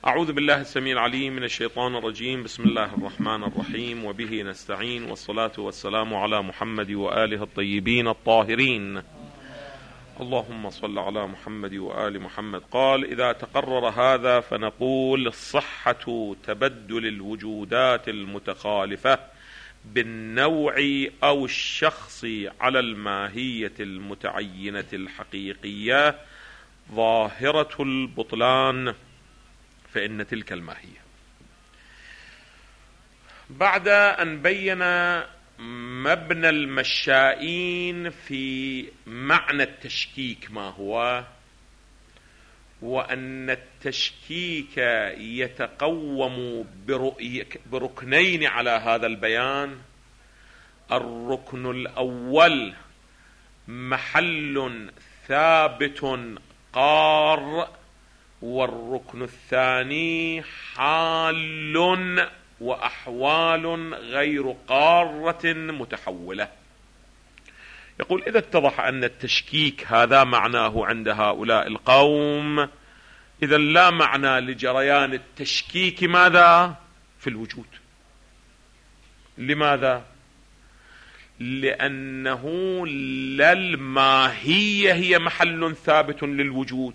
أعوذ بالله السميع العليم من الشيطان الرجيم. بسم الله الرحمن الرحيم، وبه نستعين، والصلاة والسلام على محمد وآله الطيبين الطاهرين. اللهم صل على محمد وآل محمد. قال: إذا تقرر هذا فنقول صحة تبدل الوجودات المتخالفة بالنوع أو الشخص على الماهية المتعينة الحقيقية ظاهرة البطلان، فإن تلك الماهية. بعد أن بين مبنى المشائين في معنى التشكيك ما هو، وأن التشكيك يتقوم بركنين على هذا البيان: الركن الأول محل ثابت قار، والركن الثاني حال وأحوال غير قارة متحولة. يقول: إذا اتضح أن التشكيك هذا معناه عند هؤلاء القوم، إذا لا معنى لجريان التشكيك ماذا؟ في الوجود. لماذا؟ لأنه لا الماهية هي محل ثابت للوجود،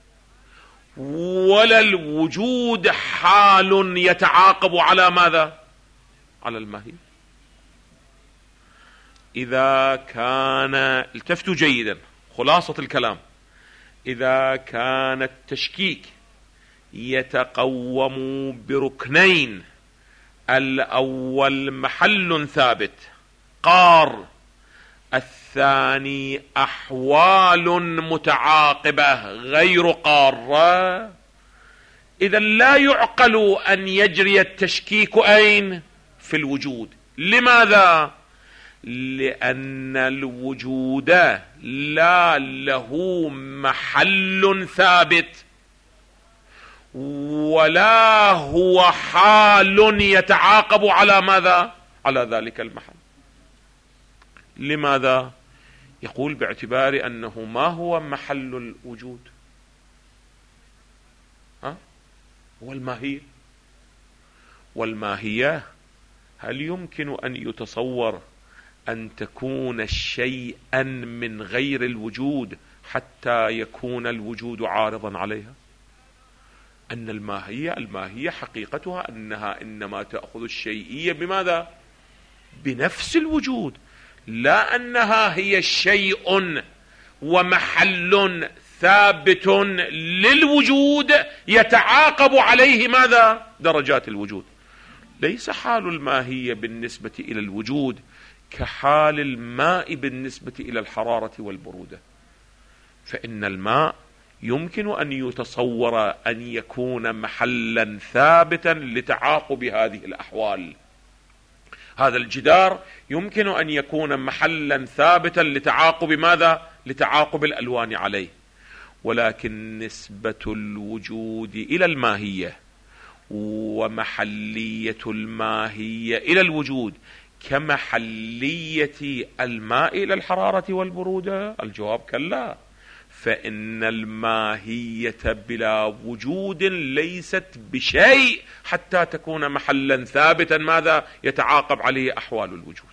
ولا الوجود حال يتعاقب على ماذا؟ على الماهية. إذا كان، التفتوا جيدا، خلاصة الكلام: إذا كان التشكيك يتقوم بركنين: الأول محل ثابت قار، الثاني أحوال متعاقبة غير قارة، إذا لا يعقل أن يجري التشكيك أين؟ في الوجود. لماذا؟ لأن الوجود لا له محل ثابت، ولا هو حال يتعاقب على ماذا؟ على ذلك المحل. لماذا؟ يقول: باعتبار أنه ما هو محل الوجود؟ هو الماهية. والماهية هل يمكن أن يتصور أن تكون شيئا من غير الوجود حتى يكون الوجود عارضا عليها؟ أن الماهية حقيقتها أنها إنما تأخذ الشيئية بماذا؟ بنفس الوجود، لا أنها هي شيء ومحل ثابت للوجود يتعاقب عليه ماذا؟ درجات الوجود. ليس حال الماهية بالنسبة إلى الوجود كحال الماء بالنسبة إلى الحرارة والبرودة. فإن الماء يمكن أن يتصور أن يكون محلا ثابتا لتعاقب هذه الأحوال. هذا الجدار يمكن أن يكون محلا ثابتا لتعاقب ماذا؟ لتعاقب الألوان عليه. ولكن نسبة الوجود إلى الماهية ومحلية الماهية إلى الوجود كمحلية الماء إلى الحرارة والبرودة؟ الجواب كلا. فإن الماهية بلا وجود ليست بشيء حتى تكون محلا ثابتا ماذا؟ يتعاقب عليه أحوال الوجود.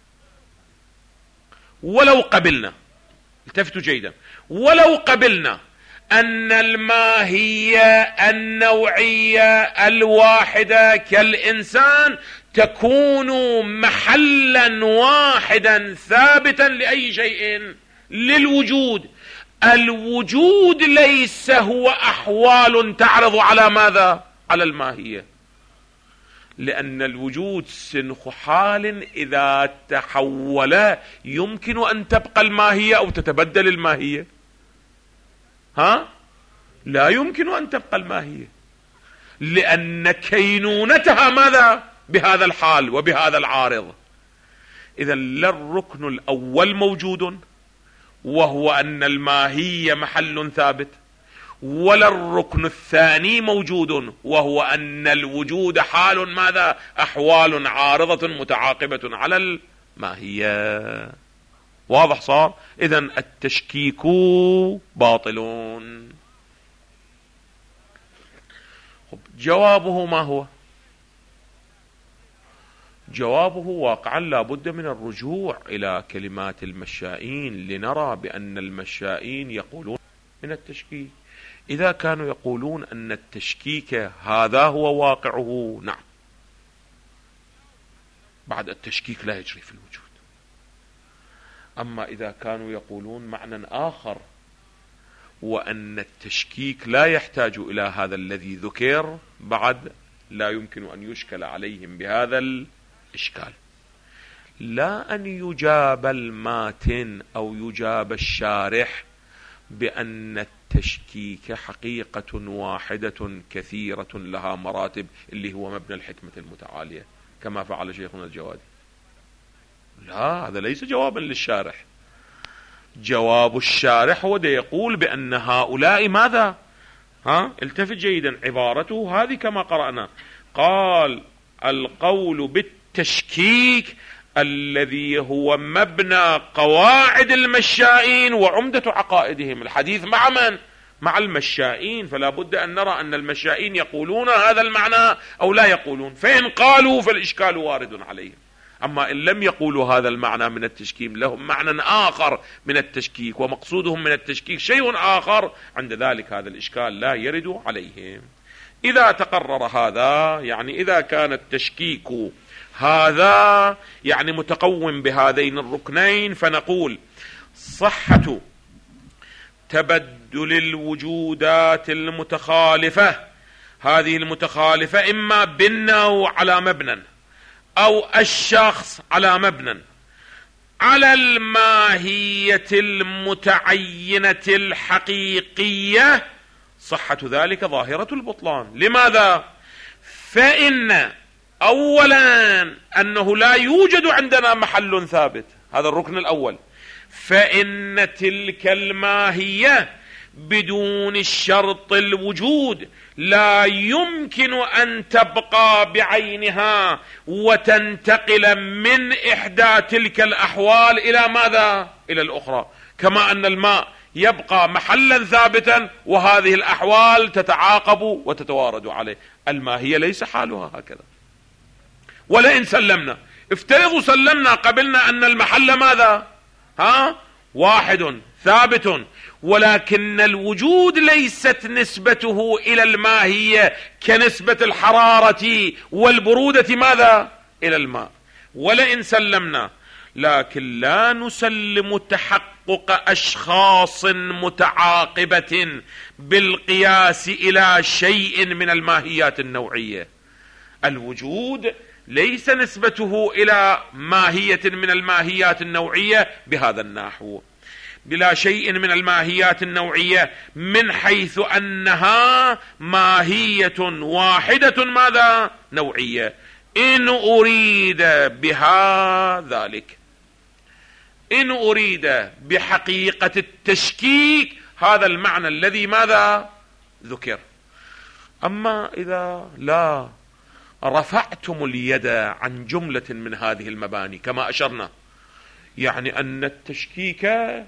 ولو قبلنا، التفتوا جيدا، ولو قبلنا أن الماهية النوعية الواحدة كالإنسان تكون محلا واحدا ثابتا لأي شيء للوجود، الوجود ليس هو أحوال تعرض على ماذا؟ على الماهية. لأن الوجود سنخ حال إذا تحول يمكن أن تبقى الماهية أو تتبدل الماهية. لا يمكن أن تبقى الماهية، لأن كينونتها ماذا؟ بهذا الحال وبهذا العارض. إذا لا الركن الأول موجود وهو أن الماهية محل ثابت، ولا الركن الثاني موجود وهو أن الوجود حال ماذا؟ أحوال عارضة متعاقبة على الماهية. واضح صار؟ إذن التشكيك باطل. جوابه ما هو؟ جوابه واقعا لا بد من الرجوع إلى كلمات المشائين لنرى بأن المشائين يقولون من التشكيك. إذا كانوا يقولون أن التشكيك هذا هو واقعه، نعم، بعد التشكيك لا يجري في الوجود. أما إذا كانوا يقولون معنى آخر وأن التشكيك لا يحتاج إلى هذا الذي ذكر، بعد لا يمكن أن يشكل عليهم بهذا الإشكال. لا أن يجاب الماتن أو يجاب الشارح بأن التشكيك حقيقة واحدة كثيرة لها مراتب، اللي هو مبنى الحكمة المتعالية كما فعل شيخنا الجوادي. لا، هذا ليس جوابا للشارح. جواب الشارح هو يقول بأن هؤلاء ماذا؟ التفت جيدا، عبارته هذه كما قرأنا، قال القول بالتشكيك الذي هو مبنى قواعد المشائين وعمدة عقائدهم. الحديث مع من؟ مع المشائين، فلا بد أن نرى أن المشائين يقولون هذا المعنى أو لا يقولون، فإن قالوا فالإشكال وارد عليهم. أما إن لم يقولوا هذا المعنى من التشكيك، لهم معنى آخر من التشكيك ومقصودهم من التشكيك شيء آخر، عند ذلك هذا الإشكال لا يرد عليهم. إذا تقرر هذا، يعني إذا كان التشكيك هذا يعني متقوم بهذين الركنين، فنقول صحة تبدل الوجودات المتخالفة، هذه المتخالفة إما بالنوع على مبنى أو الشخص على مبنى على الماهية المتعينة الحقيقية، صحة ذلك ظاهرة البطلان. لماذا؟ فإن أولا أنه لا يوجد عندنا محل ثابت، هذا الركن الأول، فإن تلك الماهية بدون الشرط الوجود لا يمكن أن تبقى بعينها وتنتقل من إحدى تلك الأحوال إلى ماذا؟ إلى الأخرى، كما أن الماء يبقى محلا ثابتا وهذه الأحوال تتعاقب وتتوارد عليه. الماهية ليس حالها هكذا. ولئن سلمنا، افترضوا سلمنا قبلنا أن المحل ماذا؟ واحد ثابت، ولكن الوجود ليست نسبته إلى الماهية كنسبة الحرارة والبرودة ماذا؟ إلى الماء. ولئن سلمنا، لكن لا نسلم تحقق أشخاص متعاقبة بالقياس إلى شيء من الماهيات النوعية. الوجود ليس نسبته إلى ماهية من الماهيات النوعية بهذا النحو، بلا شيء من الماهيات النوعية، من حيث أنها ماهية واحدة ماذا؟ نوعية. إن أريد بها ذلك، إن أريد بحقيقة التشكيك هذا المعنى الذي ماذا؟ ذكر. أما إذا لا رفعتم اليد عن جملة من هذه المباني كما أشرنا، يعني أن التشكيك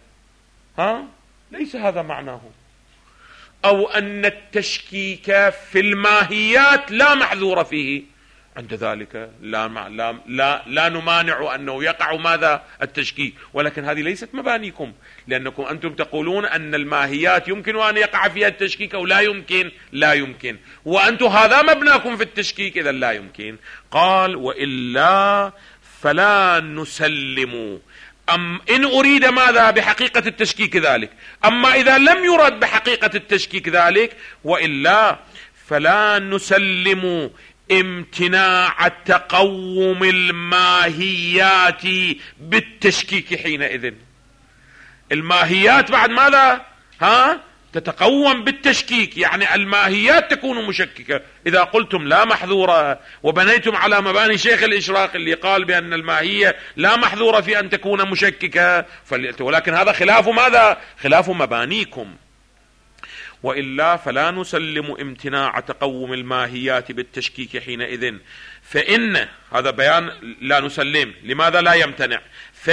ليس هذا معناه، أو أن التشكيك في الماهيات لا محذور فيه، عند ذلك لا نمانع أنه يقع ماذا؟ التشكيك. ولكن هذه ليست مبانيكم، لأنكم أنتم تقولون أن الماهيات يمكن أن يقع فيها التشكيك أو لا يمكن، لا يمكن، وأنتم هذا مبناكم في التشكيك، إذا لا يمكن. قال وإلا فلا نسلم. إن أريد ماذا؟ بحقيقة التشكيك ذلك. أما إذا لم يرد بحقيقة التشكيك ذلك، وإلا فلا نسلم امتناع تقوم الماهيات بالتشكيك حينئذ. الماهيات بعد ماذا؟ تتقوم بالتشكيك، يعني الماهيات تكون مشككة. إذا قلتم لا محذورة وبنيتم على مباني شيخ الإشراق اللي قال بأن الماهية لا محذورة في أن تكون مشككة، ولكن هذا خلاف ماذا؟ خلاف مبانيكم. وإلا فلا نسلم امتناع تقوم الماهيات بالتشكيك حينئذ، فإن هذا بيان لا نسلم. لماذا لا يمتنع؟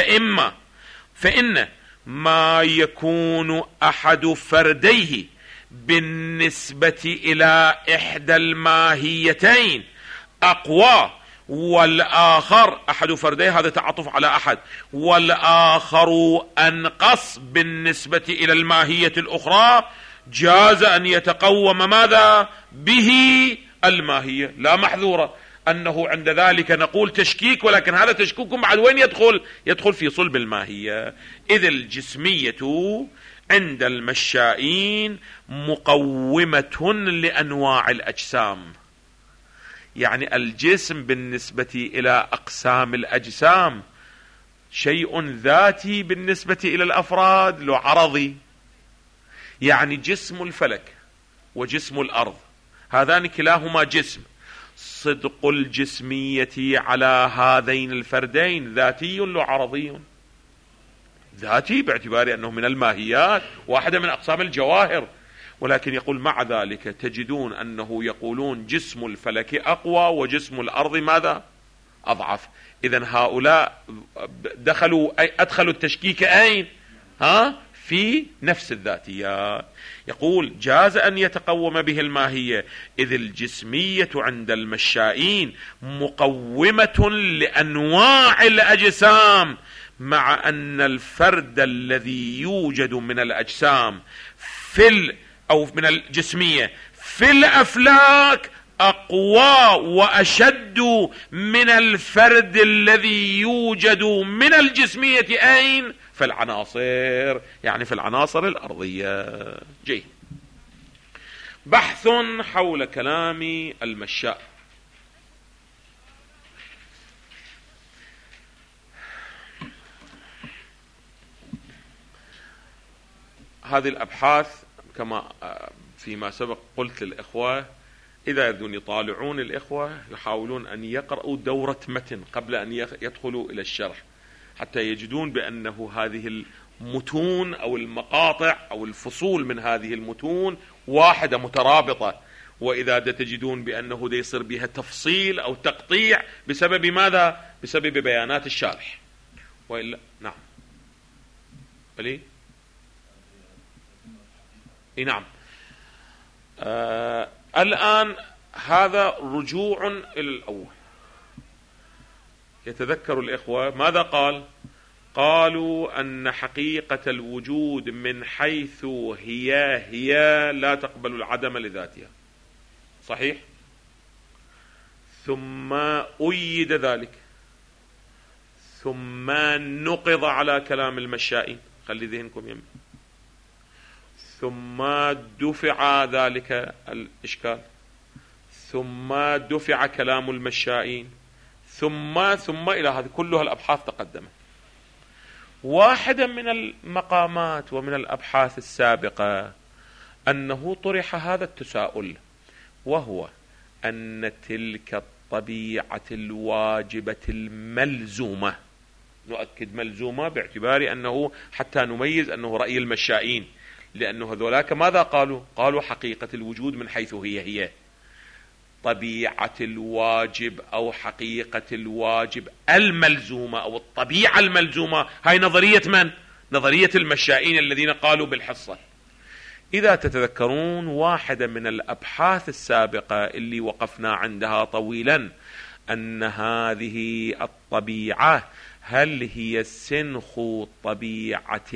فإن ما يكون أحد فرديه بالنسبة إلى إحدى الماهيتين أقوى والآخر أحد فرديه، هذا تعاطف على أحد، والآخر أنقص بالنسبة إلى الماهية الأخرى، جاز أن يتقوم ماذا به الماهية، لا محذورة. أنه عند ذلك نقول تشكيك، ولكن هذا تشكيك بعد وين يدخل في صلب الماهية. إذ الجسمية عند المشائين مقومة لأنواع الأجسام، يعني الجسم بالنسبة إلى أقسام الأجسام شيء ذاتي بالنسبة إلى الأفراد، له عرضي. يعني جسم الفلك وجسم الأرض هذان كلاهما جسم، صدق الجسمية على هذين الفردين ذاتي له عرضي. ذاتي باعتبار أنه من الماهيات، واحدة من أقسام الجواهر، ولكن يقول مع ذلك تجدون أنه يقولون جسم الفلك أقوى وجسم الأرض ماذا؟ أضعف. إذن هؤلاء أدخلوا التشكيك أين؟ في نفس الذاتيات. يقول جاز أن يتقوم به الماهية، إذ الجسمية عند المشائين مقومة لأنواع الأجسام، مع أن الفرد الذي يوجد من الأجسام أو من الجسمية في الأفلاك أقوى وأشد من الفرد الذي يوجد من الجسمية أين؟ في العناصر، يعني في العناصر الأرضية. جيد. بحث حول كلام المشاء. هذه الأبحاث كما فيما سبق قلت للإخوة، إذا يريدون يطالعون الإخوة يحاولون أن يقرأوا دورة متن قبل أن يدخلوا إلى الشرح، حتى يجدون بأنه هذه المتون أو المقاطع أو الفصول من هذه المتون واحدة مترابطة، وإذا تجدون بأنه يصير بها تفصيل أو تقطيع بسبب ماذا؟ بسبب بيانات الشارح، وإلا نعم. بلي؟ نعم. الآن هذا رجوع إلى الأول. يتذكر الإخوة ماذا قالوا أن حقيقة الوجود من حيث هي لا تقبل العدم لذاتها، صحيح؟ ثم أيد ذلك، ثم نقض على كلام المشائين، خلي ذهنكم يمين، ثم دفع ذلك الإشكال، ثم دفع كلام المشائين، ثم إلى هذه كلها الأبحاث تقدمت. واحدة من المقامات ومن الأبحاث السابقة أنه طرح هذا التساؤل، وهو أن تلك الطبيعة الواجبة الملزومة، نؤكد ملزومة باعتبار أنه حتى نميز أنه رأي المشائين، لأنه هذولاك ماذا قالوا حقيقة الوجود من حيث هي طبيعة الواجب أو حقيقة الواجب الملزومة أو الطبيعة الملزومة. هاي نظرية من؟ نظرية المشائين الذين قالوا بالحصة. إذا تتذكرون واحدة من الأبحاث السابقة اللي وقفنا عندها طويلا، أن هذه الطبيعة هل هي سنخ طبيعة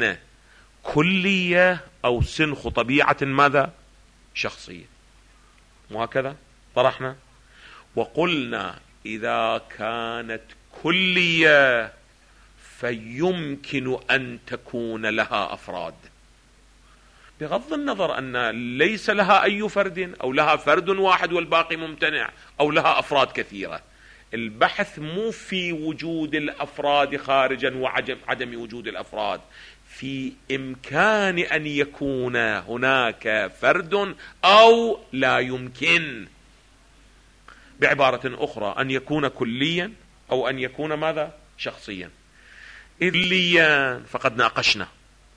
كلية أو سنخ طبيعة ماذا؟ شخصية. وهكذا طرحنا وقلنا إذا كانت كلية فيمكن أن تكون لها أفراد، بغض النظر أن ليس لها أي فرد، أو لها فرد واحد والباقي ممتنع، أو لها أفراد كثيرة. البحث مو في وجود الأفراد خارجا وعدم وجود الأفراد، في إمكان أن يكون هناك فرد أو لا يمكن. بعبارة أخرى أن يكون كليا أو أن يكون ماذا؟ شخصيا. كليا فقد ناقشنا،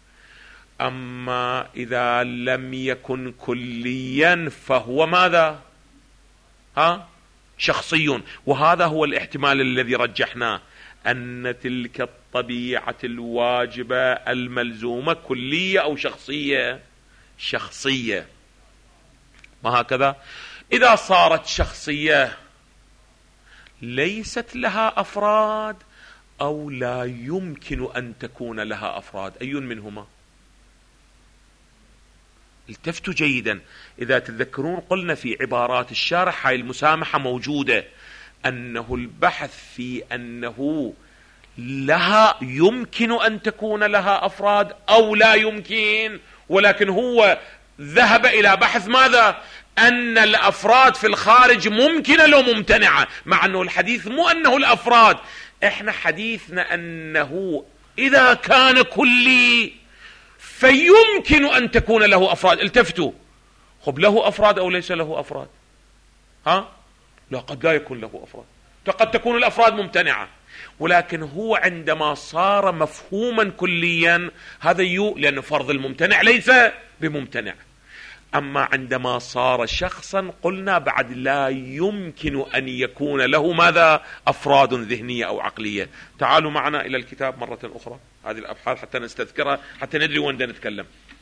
أما إذا لم يكن كليا فهو ماذا؟ شخصي. وهذا هو الاحتمال الذي رجحناه، أن تلك الطبيعة الواجبة الملزومة كلية أو شخصية. شخصية، ما هكذا؟ إذا صارت شخصية ليست لها أفراد أو لا يمكن أن تكون لها أفراد، أي منهما؟ التفتوا جيدا. إذا تتذكرون قلنا في عبارات الشارح هاي المسامحة موجودة، أنه البحث في أنه لها يمكن أن تكون لها أفراد أو لا يمكن، ولكن هو ذهب إلى بحث ماذا؟ أن الأفراد في الخارج ممكنة لو ممتنعة، مع أنه الحديث مو أنه الأفراد، إحنا حديثنا أنه إذا كان كلي فيمكن أن تكون له أفراد. التفتوا، خب له أفراد أو ليس له أفراد؟ لا، قد لا يكون له أفراد، قد تكون الأفراد ممتنعة، ولكن هو عندما صار مفهوما كليا هذا لأن فرض الممتنع ليس بممتنع. أما عندما صار شخصا قلنا بعد لا يمكن أن يكون له ماذا؟ أفراد ذهنية أو عقلية. تعالوا معنا إلى الكتاب مرة أخرى، هذه الأبحاث حتى نستذكرها حتى ندري وين نتكلم.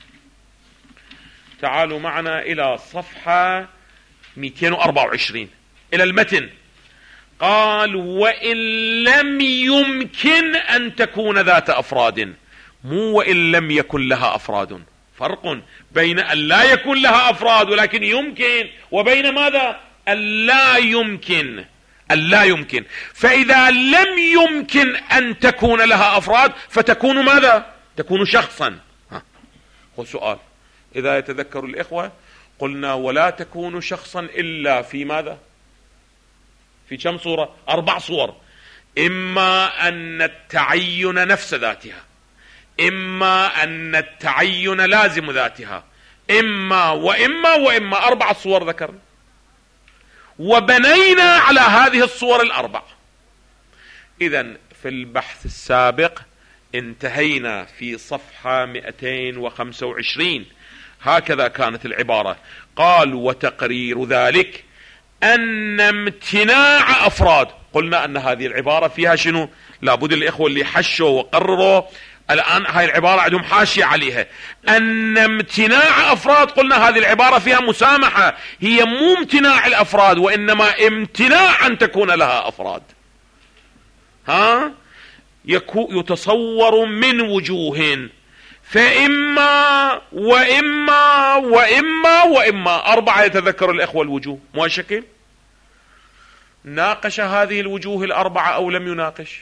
تعالوا معنا إلى صفحة 224 إلى المتن. قال وإن لم يمكن أن تكون ذات أفراد، مو وإن لم يكن لها أفراد. فرق بين أن لا يكون لها أفراد ولكن يمكن، وبين ماذا؟ أن لا يمكن. ألا يمكن. فإذا لم يمكن أن تكون لها أفراد فتكون ماذا؟ تكون شخصا. هو سؤال، إذا يتذكر الإخوة قلنا ولا تكون شخصا إلا في ماذا؟ في كم صورة؟ 4 صور. إما أن التعين نفس ذاتها، إما أن التعين لازم ذاتها، إما وإما 4 صور ذكرنا، وبنينا على هذه الصور ال4. إذن في البحث السابق انتهينا في صفحة 225، هكذا كانت العبارة. قال وتقرير ذلك أن امتناع أفراد. قلنا أن هذه العبارة فيها شنو؟ لابد الإخوة اللي حشوا وقرروا الآن هاي العبارة عندهم حاشية عليها. أن امتناع أفراد، قلنا هذه العبارة فيها مسامحة، هي مو امتناع الأفراد وإنما امتناع أن تكون لها أفراد. يتصور من وجوه، فإما وإما 4 يتذكر الإخوة الوجوه، مو شكل؟ ناقش هذه الوجوه ال4 أو لم يناقش؟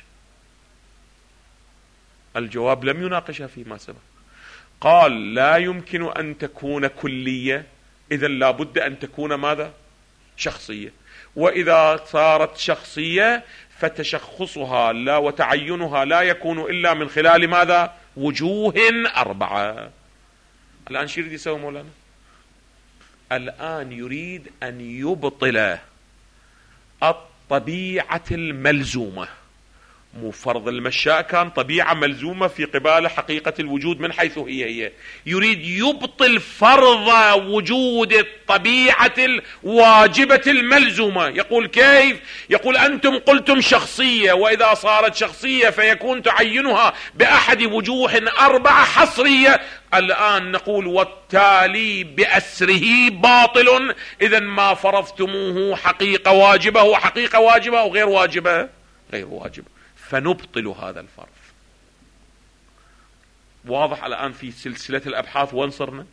الجواب لم يناقشها فيما سبق. قال لا يمكن أن تكون كلية، إذا لا بد أن تكون ماذا؟ شخصية. وإذا صارت شخصية فتشخصها لا وتعينها لا يكون إلا من خلال ماذا؟ وجوه 4. الآن شو يريد يسوي مولانا؟ الآن يريد أن يبطل الطبيعة الملزومة. مو فرض المشاء كان طبيعة ملزومة في قبال حقيقة الوجود من حيث هي. يريد يبطل فرض وجود الطبيعة الواجبة الملزومة. يقول كيف؟ يقول أنتم قلتم شخصية، وإذا صارت شخصية فيكون تعينها بأحد وجوه 4 حصرية. الآن نقول والتالي بأسره باطل. إذن ما فرضتموه حقيقة واجبة، هو حقيقة واجبة أو غير واجبة؟ غير واجبة. فنبطل هذا الفرض. واضح الآن في سلسلة الأبحاث وين صرنا؟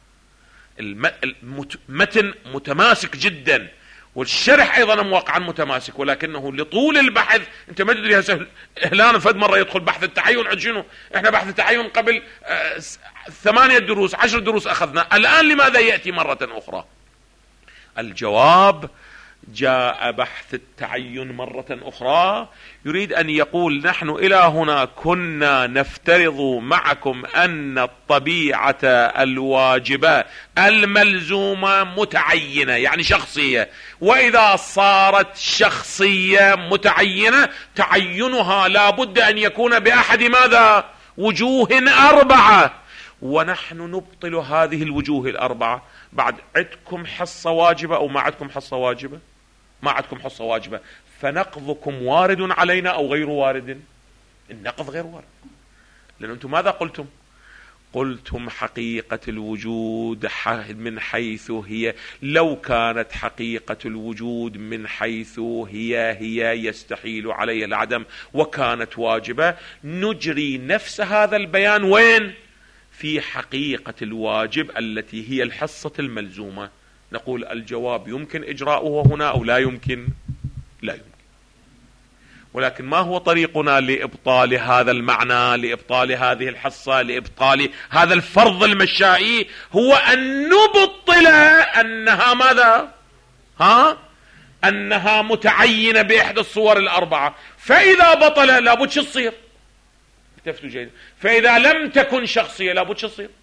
المتن متماسك جدا، والشرح أيضا موقعا متماسك، ولكنه لطول البحث أنت ما تدري. هسه إهلانا فد مرة يدخل بحث التعين عند شنو؟ إحنا بحث التعين قبل 8 دروس 10 دروس أخذنا، الآن لماذا يأتي مرة أخرى؟ الجواب جاء بحث التعين مرة أخرى يريد أن يقول نحن إلى هنا كنا نفترض معكم أن الطبيعة الواجبة الملزومة متعينة يعني شخصية، وإذا صارت شخصية متعينة تعينها لا بد أن يكون بأحد ماذا؟ وجوه 4. ونحن نبطل هذه الوجوه 4. بعد عندكم حصة واجبة أو ما عندكم حصة واجبة؟ ما عندكم حصة واجبة، فنقضكم وارد علينا أو غير وارد؟ النقض غير وارد، لأن أنتم ماذا قلتم؟ قلتم حقيقة الوجود من حيث هي، لو كانت حقيقة الوجود من حيث هي يستحيل عليها العدم وكانت واجبة، نجري نفس هذا البيان وين؟ في حقيقة الواجب التي هي الحصة الملزومة. نقول الجواب يمكن إجراؤه هنا أو لا يمكن؟ لا يمكن. ولكن ما هو طريقنا لإبطال هذا المعنى، لإبطال هذه الحصة، لإبطال هذا الفرض المشائي؟ هو أن نبطل أنها ماذا؟ أنها متعينة بإحدى الصور الأربعة. فإذا بطل لابد شو تصير؟ التفتوا جيدا. فإذا لم تكن شخصية لابد شو تصير؟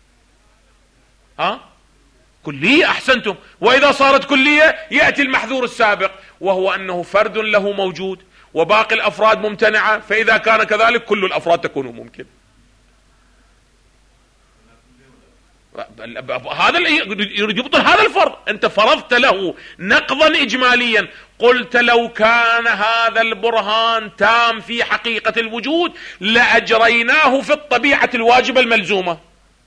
كلية. أحسنتم. وإذا صارت كلية يأتي المحذور السابق، وهو أنه فرد له موجود وباقي الأفراد ممتنعة، فإذا كان كذلك كل الأفراد تكون ممكن. هذا يريد يبطل هذا الفرض. أنت فرضت له نقضا إجماليا، قلت لو كان هذا البرهان تام في حقيقة الوجود لأجريناه في الطبيعة الواجبة الملزومة.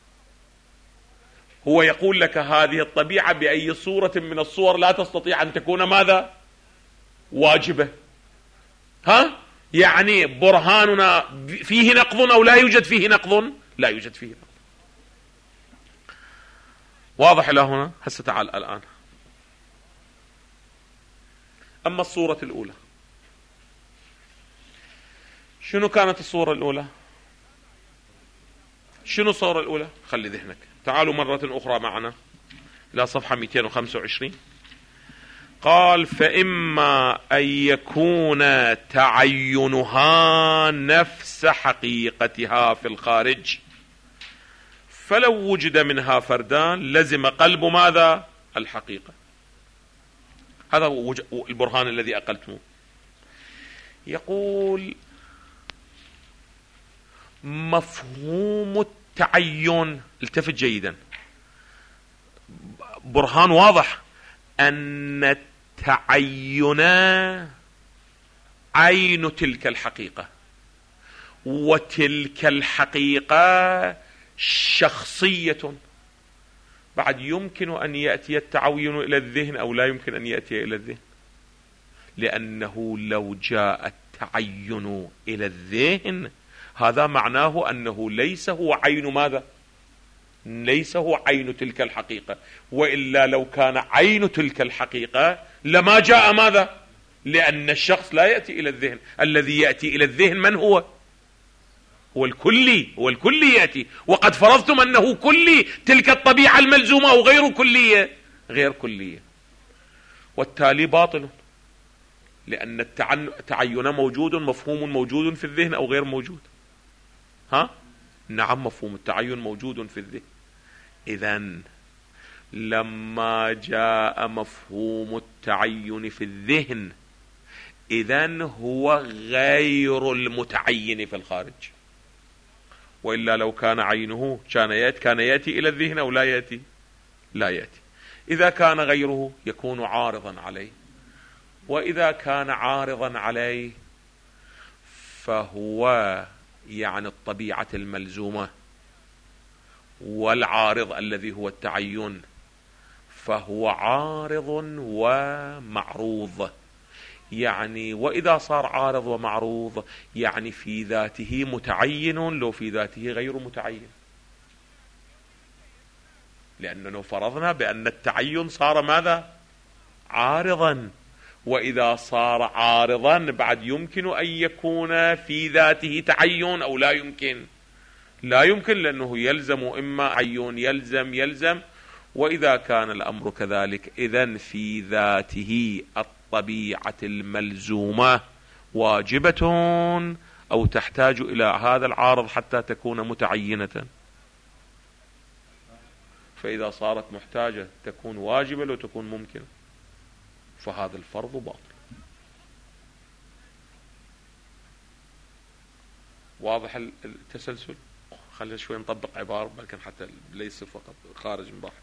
هو يقول لك هذه الطبيعة بأي صورة من الصور لا تستطيع أن تكون ماذا؟ واجبة. يعني برهاننا فيه نقض أو لا يوجد فيه نقض؟ لا يوجد فيه نقض. واضح إلى هنا؟ هسه تعال الآن. أما الصورة الأولى، شنو كانت الصورة الأولى؟ شنو الصورة الأولى؟ خلي ذهنك. تعالوا مرة أخرى معنا إلى صفحة 225. قال فإما أن يكون تعينها نفس حقيقتها في الخارج، فلو وجد منها فردان لزم قلب ماذا؟ الحقيقة. هذا هو البرهان الذي أقلتموه. يقول مفهوم التعين، التفت جيدا، برهان واضح أن التعين عين تلك الحقيقة، وتلك الحقيقة شخصية. بعد يمكن أن يأتي التعين إلى الذهن أو لا يمكن أن يأتي إلى الذهن، لأنه لو جاء التعين إلى الذهن هذا معناه أنه ليس هو عين ماذا؟ ليس هو عين تلك الحقيقة. وإلا لو كان عين تلك الحقيقة لما جاء ماذا؟ لأن الشخص لا يأتي إلى الذهن. الذي يأتي إلى الذهن من هو؟ هو الكلي. هو الكلي يأتي. وقد فرضتم أنه كلي، تلك الطبيعة الملزومة أو غير كلية؟ غير كلية. والتالي باطل، لأن التعين موجود، مفهوم موجود في الذهن أو غير موجود؟ نعم، مفهوم التعين موجود في الذهن. إذن لما جاء مفهوم التعين في الذهن إذن هو غير المتعين في الخارج. وإلا لو كان عينه كان يأتي إلى الذهن أو لا يأتي؟ لا يأتي. إذا كان غيره يكون عارضا عليه، وإذا كان عارضا عليه فهو يعني الطبيعة الملزومة، والعارض الذي هو التعين فهو عارض ومعروض. يعني وإذا صار عارض ومعروض يعني في ذاته متعين لو في ذاته غير متعين، لأننا فرضنا بأن التعين صار ماذا؟ عارضا. وإذا صار عارضا بعد يمكن أن يكون في ذاته تعين أو لا يمكن؟ لا يمكن، لأنه يلزم إما عيون يلزم. وإذا كان الأمر كذلك إذن في ذاته الطبيعة الملزومة واجبة أو تحتاج إلى هذا العارض حتى تكون متعينة. فإذا صارت محتاجة تكون واجبة لو تكون ممكنة، فهذا الفرض باطل. واضح التسلسل؟ خلينا شوي نطبق عبارة لكن حتى ليس فقط خارج من بحث.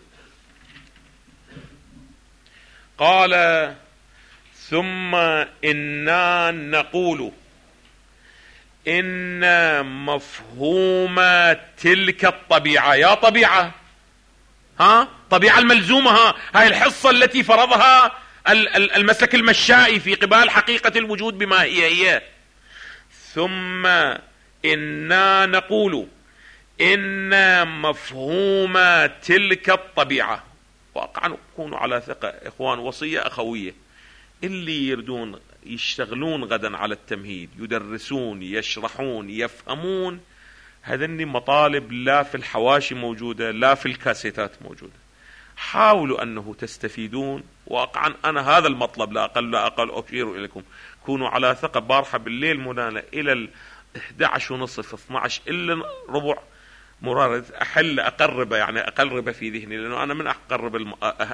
قال ثم إنا نقول إن مفهوم تلك الطبيعة، يا طبيعة، طبيعة الملزومة، هاي الحصة التي فرضها المسلك المشائي في قبال حقيقة الوجود بما هي. ثم إنا نقول إن مفهوم تلك الطبيعة، واقعا كونوا على ثقة إخوان، وصية أخوية، اللي يردون يشتغلون غدا على التمهيد، يدرسون، يشرحون، يفهمون، هذني مطالب لا في الحواشي موجودة لا في الكاسيتات موجودة. حاولوا أنه تستفيدون، واقعا أنا هذا المطلب لا أقل أشير إليكم. كونوا على ثقة. بارحة بالليل منانا إلى 11:30 12 إلا ربع مرارة أقرب، يعني أقرب في ذهني، لأنه أنا من أقرب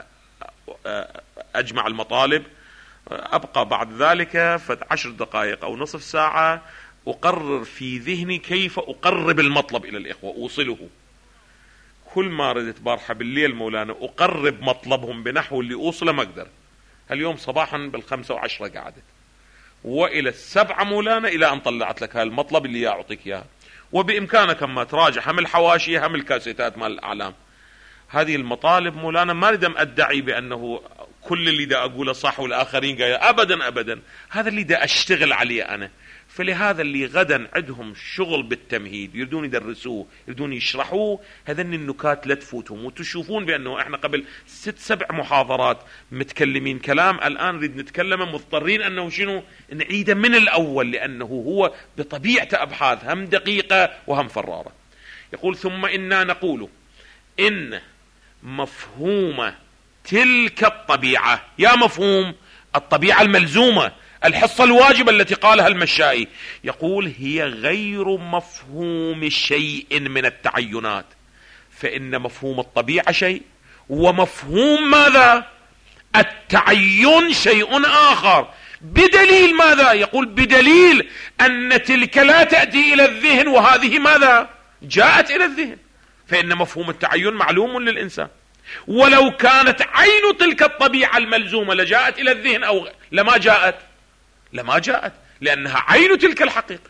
أجمع المطالب، أبقى بعد ذلك 10 دقائق أو نصف ساعة أقرر في ذهني كيف أقرب المطلب إلى الإخوة، أوصله. كل ما ردت بارحة بالليل مولانا أقرب مطلبهم بنحو اللي أوصله ما أقدر. اليوم صباحا 5:10 قعدت، وإلى 7 مولانا إلى أن طلعت لك هالمطلب اللي أعطيك إياه. وبإمكانك أما تراجع هم الحواشي هم الكاسيتات مال الأعلام. هذه المطالب مولانا ما أريد أدعي بأنه كل اللي دا أقوله صح والآخرين قايل، أبدا أبدا، هذا اللي دا أشتغل عليه أنا. فلهذا اللي غدا عندهم شغل بالتمهيد يريدون يدرسوه، يريدون يشرحوه، هذن النكات لا تفوتهم. وتشوفون بأنه إحنا قبل 6-7 محاضرات متكلمين كلام، الآن نريد نتكلم مضطرين أنه شنو نعيده من الأول، لأنه هو بطبيعة أبحاث هم دقيقة وهم فرارة. يقول ثم إنا نقول إن مفهوم تلك الطبيعة، يا مفهوم الطبيعة الملزومة، الحصة الواجبة التي قالها المشائي، يقول هي غير مفهوم شيء من التعينات. فإن مفهوم الطبيعة شيء، ومفهوم ماذا التعين شيء آخر. بدليل ماذا؟ يقول بدليل أن تلك لا تأتي إلى الذهن وهذه ماذا جاءت إلى الذهن. فإن مفهوم التعين معلوم للإنسان، ولو كانت عين تلك الطبيعة الملزومة لجاءت إلى الذهن أو لما جاءت، لأنها عين تلك الحقيقة.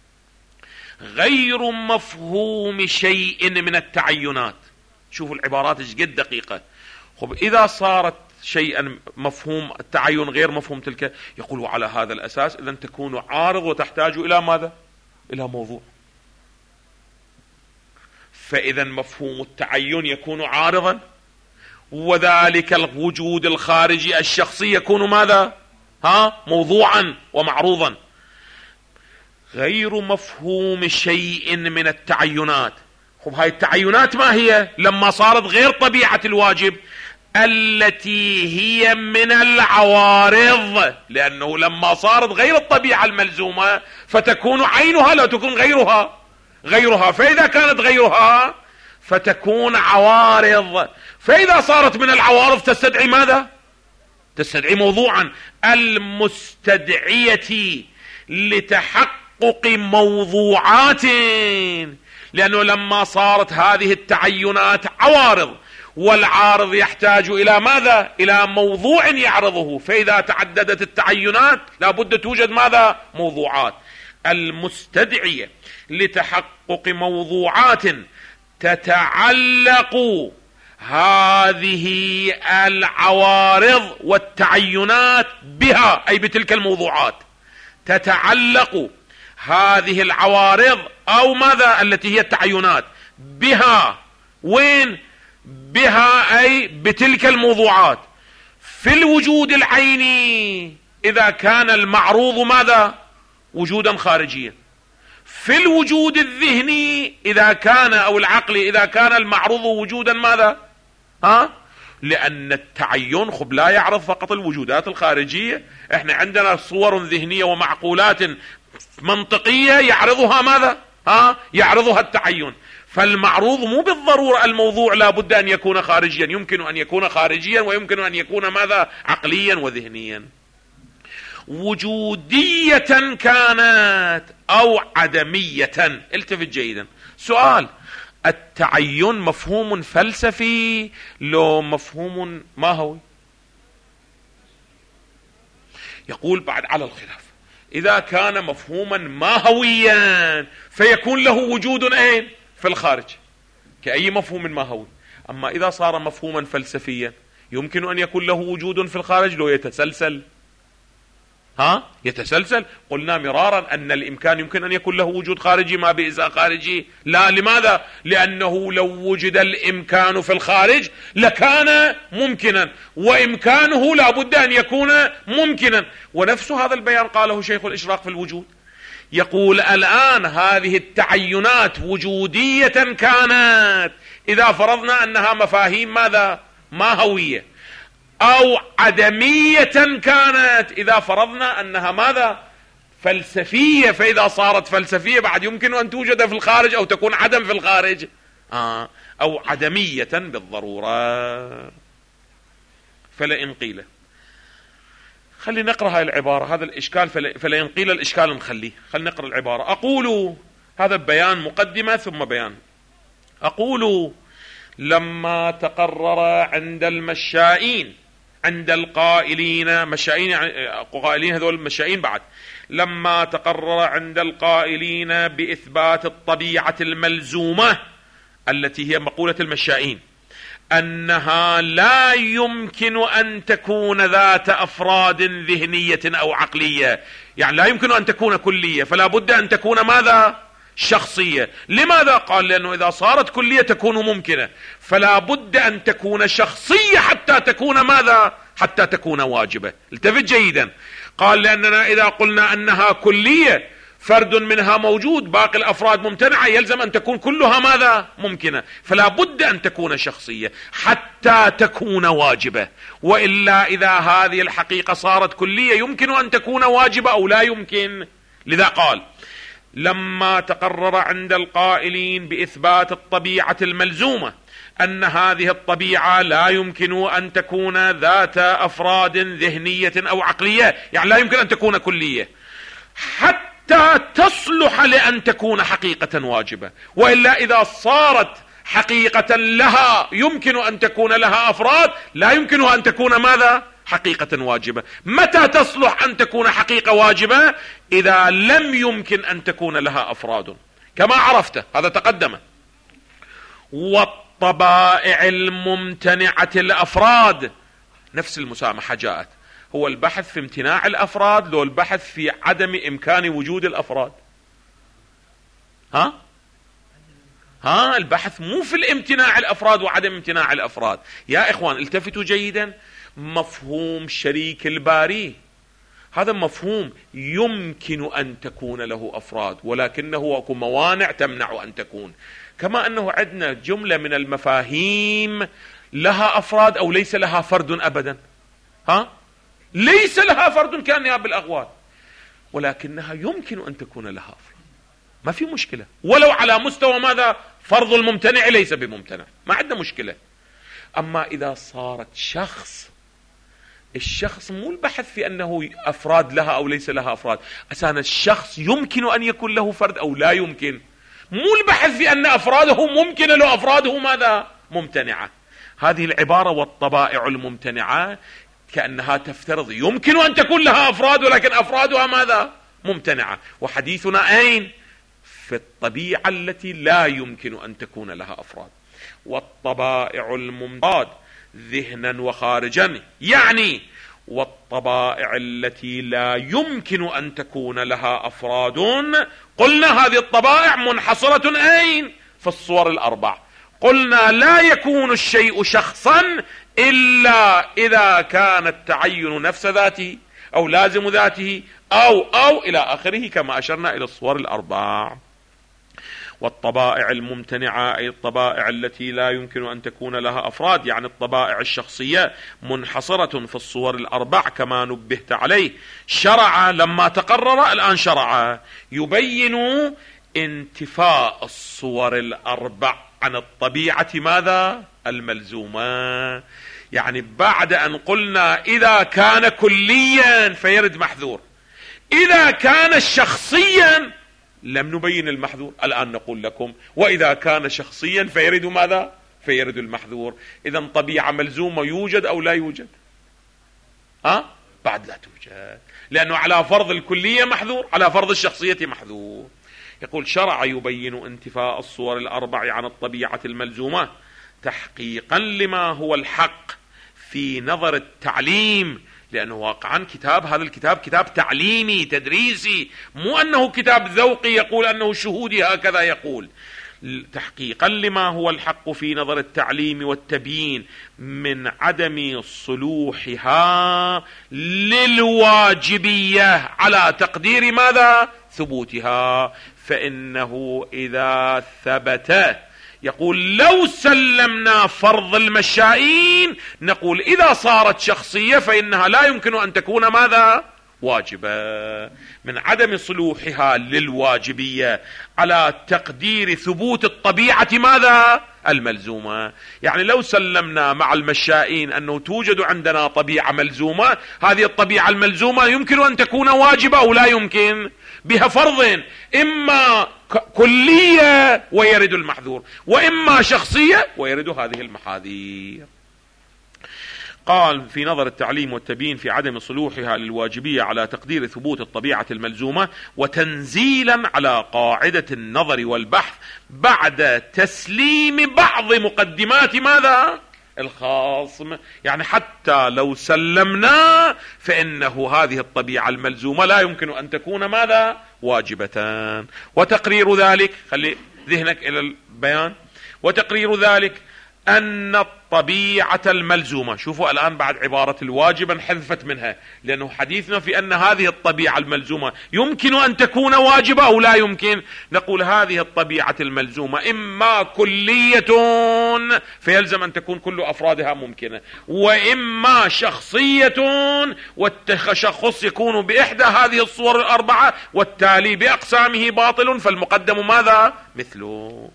غير مفهوم شيء من التعينات. شوفوا العبارات ايش قد دقيقة. خب إذا صارت شيئا مفهوم التعين غير مفهوم تلك، يقول على هذا الأساس إذا تكون عارض وتحتاج إلى ماذا؟ إلى موضوع. فإذا مفهوم التعين يكون عارضا، وذلك الوجود الخارجي الشخصي يكون ماذا؟ موضوعا ومعروضا. غير مفهوم شيء من التعينات. خب هاي التعينات ما هي؟ لما صارت غير طبيعة الواجب التي هي من العوارض، لأنه لما صارت غير الطبيعة الملزومة فتكون عينها لا تكون غيرها. فإذا كانت غيرها فتكون عوارض. فإذا صارت من العوارض تستدعي ماذا؟ تستدعي موضوعا، المستدعية لتحقق موضوعات. لأنه لما صارت هذه التعينات عوارض، والعارض يحتاج إلى ماذا؟ إلى موضوع يعرضه. فإذا تعددت التعينات لابد توجد ماذا؟ موضوعات. المستدعية لتحقق موضوعات تتعلق هذه العوارض والتعينات بها، أي بتلك الموضوعات. تتعلق هذه العوارض أو ماذا التي هي التعينات بها. وين بها؟ أي بتلك الموضوعات. في الوجود العيني إذا كان المعروض ماذا؟ وجودا خارجيا. في الوجود الذهني إذا كان أو العقلي إذا كان المعروض وجودا ماذا؟ لأن التعين خب لا يعرض فقط الوجودات الخارجية. احنا عندنا صور ذهنية ومعقولات منطقية يعرضها ماذا؟ يعرضها التعين. فالمعروض مو بالضرورة الموضوع لا بد أن يكون خارجيا، يمكن أن يكون خارجيا ويمكن أن يكون ماذا؟ عقليا وذهنيا. وجودية كانت أو عدمية. التفت جيدا. سؤال: التعين مفهوم فلسفي لو مفهوم ما هو؟ يقول بعد على الخلاف. إذا كان مفهوما ماهويا فيكون له وجود أين؟ في الخارج كأي مفهوم ماهوي. أما إذا صار مفهوما فلسفيا يمكن أن يكون له وجود في الخارج لو يتسلسل. يتسلسل. قلنا مرارا أن الإمكان يمكن أن يكون له وجود خارجي ما بإزاء خارجي. لا، لماذا؟ لأنه لو وجد الإمكان في الخارج لكان ممكنا، وإمكانه لا بد أن يكون ممكنا. ونفس هذا البيان قاله شيخ الإشراق في الوجود، يقول الآن هذه التعينات وجودية كانت إذا فرضنا أنها مفاهيم ماذا؟ ماهوية، أو عدمية كانت إذا فرضنا أنها ماذا؟ فلسفية. فإذا صارت فلسفية بعد يمكن أن توجد في الخارج أو تكون عدم في الخارج، أو عدمية بالضرورة. فلئن قيل، خلي نقرأ هاي العبارة، هذا الإشكال فلئن قيل الإشكال نخليه، خلي نقرأ العبارة. أقول، هذا بيان مقدمة ثم بيان. أقول لما تقرر عند المشائين، عند القائلين، مشائين يعني قائلين هذول المشائين بعد، لما تقرر عند القائلين بإثبات الطبيعة الملزومة التي هي مقولة المشائين أنها لا يمكن أن تكون ذات أفراد ذهنية أو عقلية، يعني لا يمكن أن تكون كلية، فلا بد أن تكون ماذا؟ شخصية. لماذا؟ قال لأنه إذا صارت كلية تكون ممكنة، فلا بد أن تكون شخصية حتى تكون ماذا؟ حتى تكون واجبة. التفت جيدا. قال لأننا إذا قلنا أنها كلية فرد منها موجود باقي الأفراد ممتنعة، يلزم أن تكون كلها ماذا؟ ممكنة. فلا بد أن تكون شخصية حتى تكون واجبة، وإلا إذا هذه الحقيقة صارت كلية يمكن أن تكون واجبة أو لا يمكن. لذا قال لما تقرر عند القائلين بإثبات الطبيعة الملزومة أن هذه الطبيعة لا يمكن أن تكون ذات أفراد ذهنية أو عقلية، يعني لا يمكن أن تكون كلية حتى تصلح لأن تكون حقيقة واجبة، وإلا إذا صارت حقيقة لها يمكن أن تكون لها أفراد لا يمكنها أن تكون ماذا؟ حقيقة واجبة. متى تصلح أن تكون حقيقة واجبة؟ إذا لم يمكن أن تكون لها أفراد كما عرفت، هذا تقدم. والطبائع الممتنعة الأفراد، نفس المسامحة جاءت. هو البحث في امتناع الأفراد لو البحث في عدم إمكان وجود الأفراد؟ البحث مو في الامتناع الأفراد وعدم امتناع الأفراد. يا إخوان التفتوا جيدا، مفهوم شريك الباري هذا مفهوم يمكن أن تكون له أفراد، ولكنه أكو موانع تمنع أن تكون. كما أنه عندنا جملة من المفاهيم لها أفراد أو ليس لها فرد أبدا. ليس لها فرد كالنياب الأغوال، ولكنها يمكن أن تكون لها أفراد، ما في مشكلة، ولو على مستوى ماذا؟ فرض الممتنع ليس بممتنع، ما عندنا مشكلة. أما إذا صارت شخص، الشخص مو البحث في أنه أفراد لها أو ليس لها أفراد، أساسا الشخص يمكن أن يكون له فرد أو لا يمكن، مو البحث في أن أفراده ممكن له أفراده ماذا؟ ممتنعة. هذه العبارة والطبائع الممتنعة كأنها تفترض يمكن أن تكون لها أفراد ولكن أفرادها ماذا؟ ممتنعة. وحديثنا أين؟ في الطبيعة التي لا يمكن أن تكون لها أفراد. والطبائع الممتنعة ذهنا وخارجا، يعني والطبائع التي لا يمكن أن تكون لها أفراد، قلنا هذه الطبائع منحصرة أين؟ في الصور الأربع. قلنا لا يكون الشيء شخصا إلا إذا كان التعين نفس ذاته أو لازم ذاته أو إلى آخره كما أشرنا إلى الصور الأربع. والطبائع الممتنعة أي الطبائع التي لا يمكن أن تكون لها أفراد، يعني الطبائع الشخصية منحصرة في الصور الأربع كما نبهت عليه. شرع لما تقرر، الآن شرع يبين انتفاء الصور الأربع عن الطبيعة ماذا؟ الملزومة. يعني بعد أن قلنا إذا كان كليا فيرد محذور، إذا كان شخصيا لم نبين المحذور، الآن نقول لكم وإذا كان شخصيا فيرد ماذا؟ فيرد المحذور. إذن طبيعة ملزومة يوجد أو لا يوجد؟ بعد لا توجد، لأنه على فرض الكلية محذور، على فرض الشخصية محذور. يقول شرع يبين انتفاء الصور الأربع عن الطبيعة الملزومة تحقيقا لما هو الحق في نظر التعليم، لأنه واقعا هذا الكتاب كتاب تعليمي تدريسي، مو أنه كتاب ذوقي يقول أنه شهودي هكذا يقول. تحقيقا لما هو الحق في نظر التعليم والتبيين من عدم صلوحها للواجبية على تقدير ماذا؟ ثبوتها. فإنه إذا ثبت، يقول لو سلمنا فرض المشائين نقول إذا صارت شخصية فإنها لا يمكن أن تكون ماذا؟ واجبة، من عدم صلوحها للواجبية على تقدير ثبوت الطبيعة ماذا؟ الملزومة. يعني لو سلمنا مع المشائين أنه توجد عندنا طبيعة ملزومة، هذه الطبيعة الملزومة يمكن أن تكون واجبة أو لا يمكن، بها فرض إما كلية ويرد المحذور، وإما شخصية ويرد هذه المحاذير. قال في نظر التعليم والتبيين في عدم صلوحها للواجبية على تقدير ثبوت الطبيعة الملزومة، وتنزيلا على قاعدة النظر والبحث بعد تسليم بعض مقدمات ماذا؟ الخاصم. يعني حتى لو سلمنا فإنه هذه الطبيعة الملزومة لا يمكن أن تكون ماذا؟ واجبة. وتقرير ذلك، خلي ذهنك إلى البيان، وتقرير ذلك أن الطبيعة الملزومة، شوفوا الآن بعد عبارة الواجب انحذفت منها، لأنه حديثنا في أن هذه الطبيعة الملزومة يمكن أن تكون واجبة أو لا يمكن. نقول هذه الطبيعة الملزومة إما كلية فيلزم أن تكون كل أفرادها ممكنة، وإما شخصية والتشخص يكون بإحدى هذه الصور الأربعة، والتالي بأقسامه باطل، فالمقدم ماذا؟ مثله.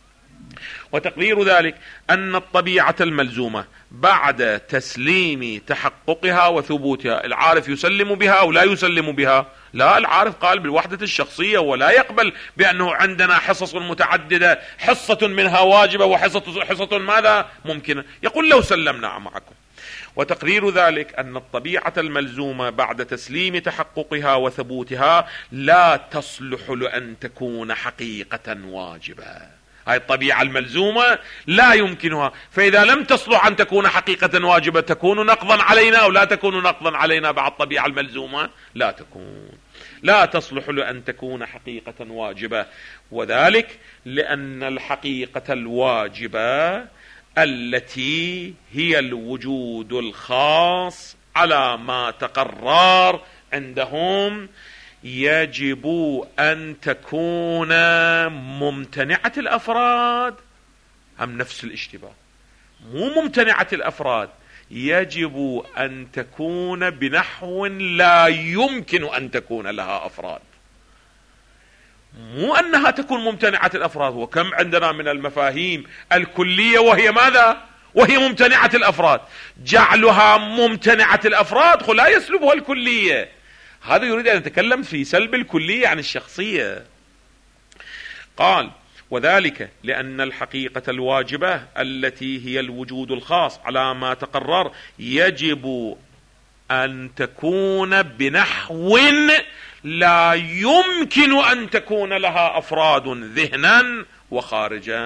وتقرير ذلك أن الطبيعة الملزومة بعد تسليم تحققها وثبوتها، العارف يسلم بها أو لا يسلم بها؟ لا، العارف قال بالوحدة الشخصية ولا يقبل بأنه عندنا حصص متعددة، حصة منها واجبة وحصة ماذا؟ ممكنة. يقول لو سلمنا معكم. وتقرير ذلك أن الطبيعة الملزومة بعد تسليم تحققها وثبوتها لا تصلح لأن تكون حقيقة واجبة. هاي الطبيعة الملزومة لا يمكنها، فإذا لم تصلح أن تكون حقيقة واجبة تكون نقضا علينا أو لا تكون نقضا علينا بعد الطبيعة الملزومة؟ لا تكون، لا تصلح لأن تكون حقيقة واجبة. وذلك لأن الحقيقة الواجبة التي هي الوجود الخاص على ما تقرر عندهم يجب أن تكون ممتنعة الأفراد. هم نفس الاشتباه، مو ممتنعة الأفراد، يجب أن تكون بنحو لا يمكن أن تكون لها أفراد، مو أنها تكون ممتنعة الأفراد. وكم عندنا من المفاهيم الكلية وهي ماذا؟ وهي ممتنعة الأفراد. جعلها ممتنعة الأفراد لا يسلبها الكلية. هذا يريد أن يتكلم في سلب الكلية عن الشخصية. قال وذلك لأن الحقيقة الواجبة التي هي الوجود الخاص على ما تقرر يجب أن تكون بنحو لا يمكن أن تكون لها أفراد ذهنا وخارجا،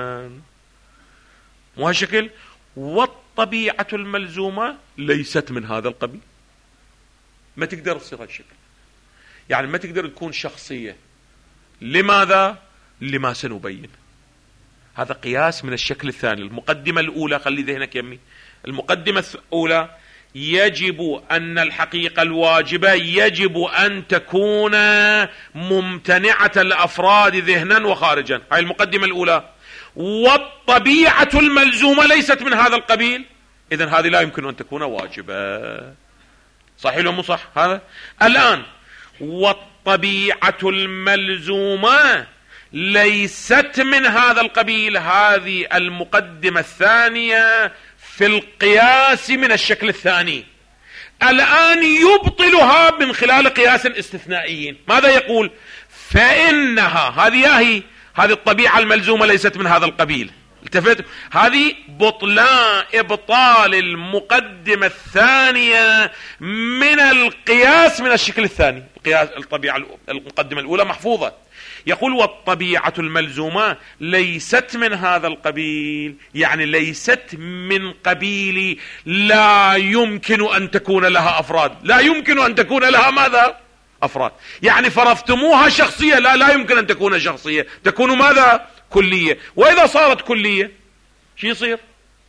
وهالشكل. والطبيعة الملزومة ليست من هذا القبيل، ما تقدر تصير هالشكل، يعني ما تقدر تكون شخصية. لماذا؟ لما سنبين. هذا قياس من الشكل الثاني. المقدمة الأولى خلي ذهنك يمي، المقدمة الأولى يجب أن الحقيقة الواجبة يجب أن تكون ممتنعة الأفراد ذهنا وخارجا، هاي المقدمة الأولى. والطبيعة الملزومة ليست من هذا القبيل، إذن هذه لا يمكن أن تكون واجبة. صحيح ولا مو صح؟ هذا الآن. والطبيعة الملزومة ليست من هذا القبيل، هذه المقدمة الثانية في القياس من الشكل الثاني. الآن يبطلها من خلال قياس استثنائي. ماذا يقول؟ فإنها هذه الطبيعة الملزومة ليست من هذا القبيل، التفتوا. هذه ابطال المقدمة الثانية من القياس من الشكل الثاني. القياس الطبيعة المقدمة الأولى محفوظة. يقول والطبيعة الملزومة ليست من هذا القبيل، يعني ليست من قبيل لا يمكن أن تكون لها أفراد. لا يمكن أن تكون لها ماذا؟ أفراد. يعني فرضتموها شخصية، لا يمكن أن تكون شخصية، تكون ماذا؟ كلية. وإذا صارت كلية شو يصير؟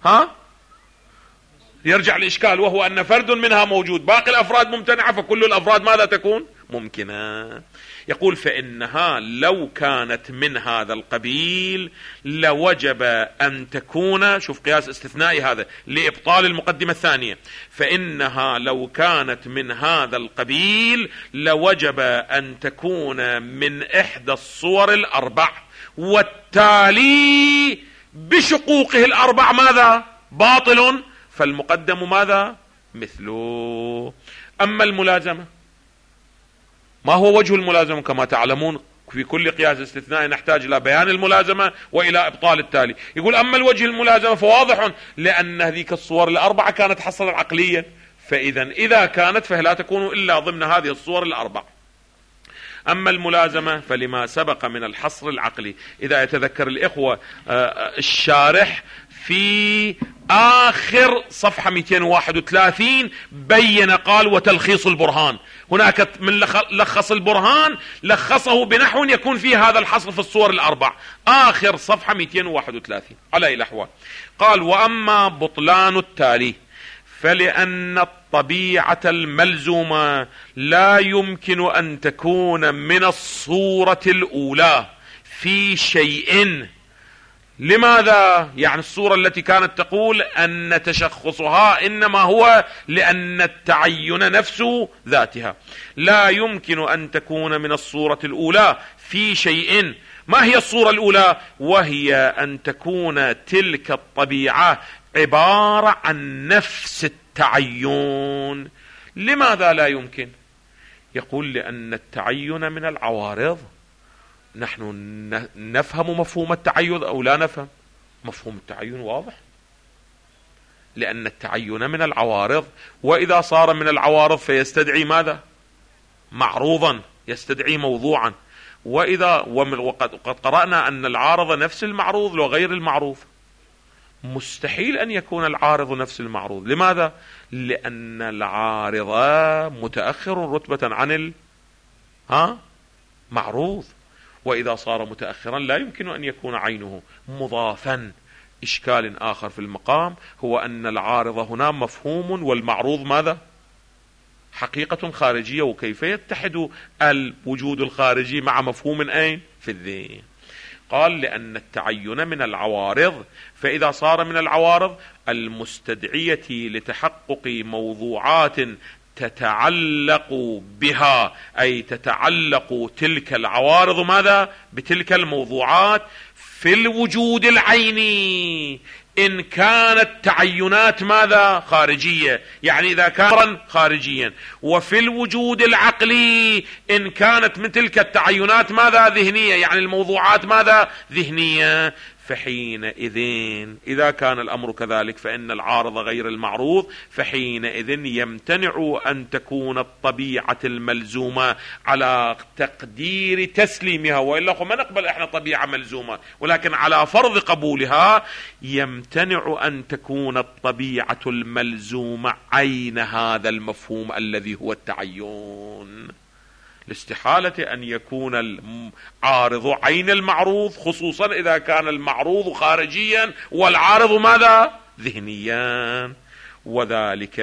يرجع الإشكال، وهو أن فرد منها موجود، باقي الأفراد ممتنعة، فكل الأفراد ماذا تكون؟ ممكنة. يقول فإنها لو كانت من هذا القبيل لوجب أن تكون، شوف قياس استثنائي هذا لإبطال المقدمة الثانية، فإنها لو كانت من هذا القبيل لوجب أن تكون من إحدى الصور الأربع، والتالي بشقوقه الأربع ماذا؟ باطل، فالمقدم ماذا؟ مثله. أما الملازمة، ما هو وجه الملازمة؟ كما تعلمون في كل قياس استثنائي نحتاج إلى بيان الملازمة وإلى إبطال التالي. يقول أما الوجه الملازمة فواضح، لأن هذيك الصور الأربعة كانت حصرا عقليا، إذا كانت فهي لا تكون إلا ضمن هذه الصور الأربع. أما الملازمة فلما سبق من الحصر العقلي. إذا يتذكر الإخوة الشارح في آخر صفحة 231 بين قال وتلخيص البرهان، هناك من لخص البرهان لخصه بنحو يكون فيه هذا الحصر في الصور الأربع، آخر صفحة 231 على أي الأحوال. قال وأما بطلان التالي فلأن الطبيعة الملزومة لا يمكن أن تكون من الصورة الأولى في شيء. لماذا؟ يعني الصورة التي كانت تقول أن تشخصها إنما هو لأن التعين نفسه ذاتها، لا يمكن أن تكون من الصورة الأولى في شيء. ما هي الصورة الأولى؟ وهي أن تكون تلك الطبيعة عبارة عن نفس التعين. لماذا لا يمكن؟ يقول لأن التعين من العوارض. نحن نفهم مفهوم التعين أو لا نفهم؟ مفهوم التعين واضح، لأن التعين من العوارض، وإذا صار من العوارض فيستدعي ماذا؟ معروضا، يستدعي موضوعا. وقد قرأنا أن العارض نفس المعروض وغير المعروف. مستحيل أن يكون العارض نفس المعروض. لماذا؟ لأن العارض متأخر رتبة عن معروض، وإذا صار متأخرا لا يمكن أن يكون عينه مضافا. إشكال آخر في المقام هو أن العارض هنا مفهوم والمعروض ماذا؟ حقيقة خارجية، وكيف يتحد الوجود الخارجي مع مفهوم أين؟ في الذهن. قال لأن التعين من العوارض، فإذا صار من العوارض المستدعية لتحقق موضوعات تتعلق بها، أي تتعلق تلك العوارض ماذا؟ بتلك الموضوعات في الوجود العيني، إن كانت تعينات ماذا؟ خارجية، يعني إذا كان خارجيا. وفي الوجود العقلي إن كانت من تلك التعينات ماذا؟ ذهنية، يعني الموضوعات ماذا؟ ذهنية. فحينئذ إذا كان الأمر كذلك فإن العارض غير المعروض، فحينئذ يمتنع أن تكون الطبيعة الملزومة على تقدير تسليمها، وإلا ما نقبل إحنا طبيعة ملزومة، ولكن على فرض قبولها يمتنع أن تكون الطبيعة الملزومة عين هذا المفهوم الذي هو التعين، لاستحالة أن يكون العارض عين المعروض، خصوصا إذا كان المعروض خارجيا والعارض ماذا؟ ذهنيا. وذلك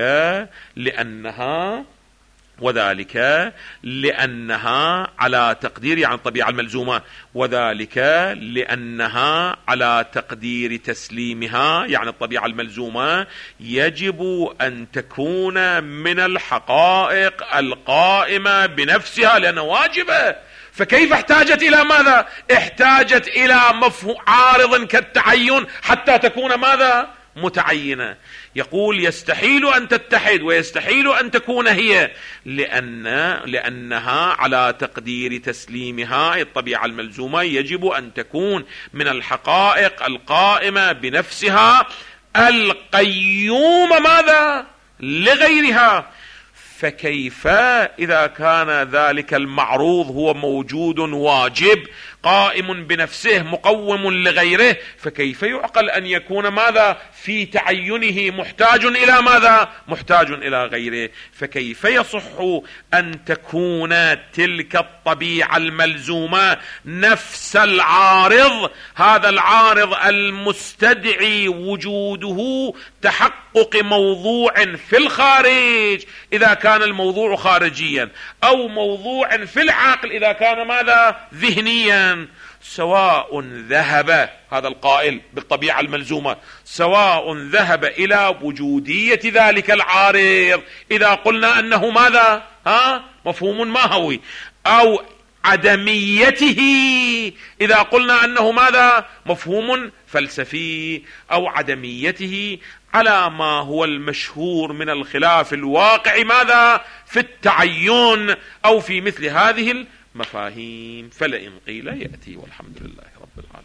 لأنها على تقدير، يعني الطبيعة الملزومة، وذلك لأنها على تقدير تسليمها، يعني الطبيعة الملزومة يجب أن تكون من الحقائق القائمة بنفسها، لأنها واجبة. فكيف احتاجت إلى ماذا؟ احتاجت إلى مفهوم عارض كالتعين حتى تكون ماذا؟ متعينة. يقول يستحيل أن تتحد ويستحيل أن تكون هي، لأنها على تقدير تسليمها الطبيعة الملزومة يجب أن تكون من الحقائق القائمة بنفسها القيومة ماذا؟ لغيرها. فكيف إذا كان ذلك المعروض هو موجود واجب قائم بنفسه مقوم لغيره، فكيف يعقل أن يكون ماذا؟ في تعينه محتاج إلى ماذا؟ محتاج إلى غيره. فكيف يصح أن تكون تلك الطبيعة الملزومة نفس العارض، هذا العارض المستدعي وجوده تحقق موضوع في الخارج إذا كان الموضوع خارجيا، أو موضوع في العقل إذا كان ماذا؟ ذهنيا. سواء ذهب هذا القائل بالطبيعة الملزومة، سواء ذهب إلى وجودية ذلك العارض إذا قلنا أنه ماذا؟ مفهوم ماهوي، أو عدميته إذا قلنا أنه ماذا؟ مفهوم فلسفي، أو عدميته على ما هو المشهور من الخلاف الواقع ماذا؟ في التعين أو في مثل هذه المفاهيم. فلئن قيل يأتي، والحمد لله رب العالمين.